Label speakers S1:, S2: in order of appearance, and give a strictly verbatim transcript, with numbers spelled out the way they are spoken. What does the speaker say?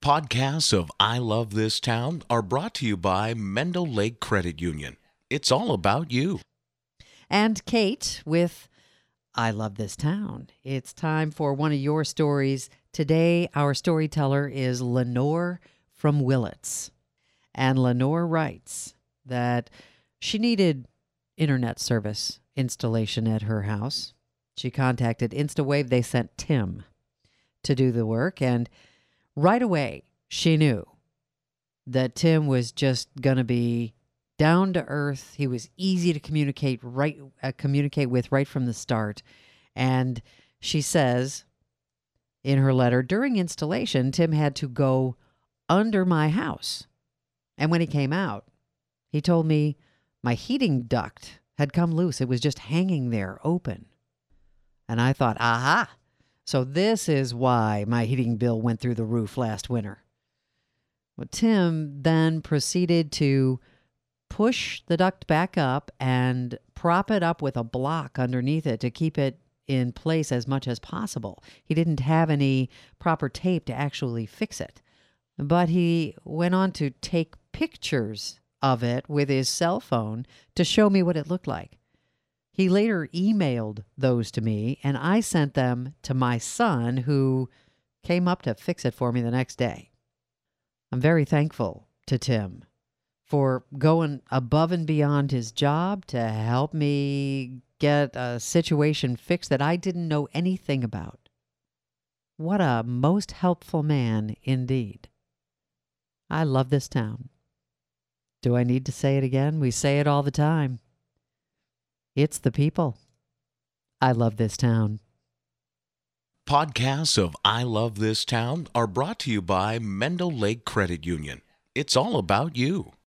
S1: Podcasts of I Love This Town are brought to you by Mendel Lake Credit Union. It's all about you.
S2: And Kate with I Love This Town. It's time for one of your stories. Today, our storyteller is Lenore from Willits. And Lenore writes that she needed internet service installation at her house. She contacted InstaWave. They sent Tim to do the work, and right away, she knew that Tim was just going to be down to earth. He was easy to communicate right uh, communicate with right from the start. And she says in her letter, during installation, Tim had to go under my house. And when he came out, he told me my heating duct had come loose. It was just hanging there open. And I thought, aha, so this is why my heating bill went through the roof last winter. Well, Tim then proceeded to push the duct back up and prop it up with a block underneath it to keep it in place as much as possible. He didn't have any proper tape to actually fix it. But he went on to take pictures of it with his cell phone to show me what it looked like. He later emailed those to me, and I sent them to my son, who came up to fix it for me the next day. I'm very thankful to Tim for going above and beyond his job to help me get a situation fixed that I didn't know anything about. What a most helpful man indeed. I love this town. Do I need to say it again? We say it all the time. It's the people. I love this town.
S1: Podcasts of I Love This Town are brought to you by Mendel Lake Credit Union. It's all about you.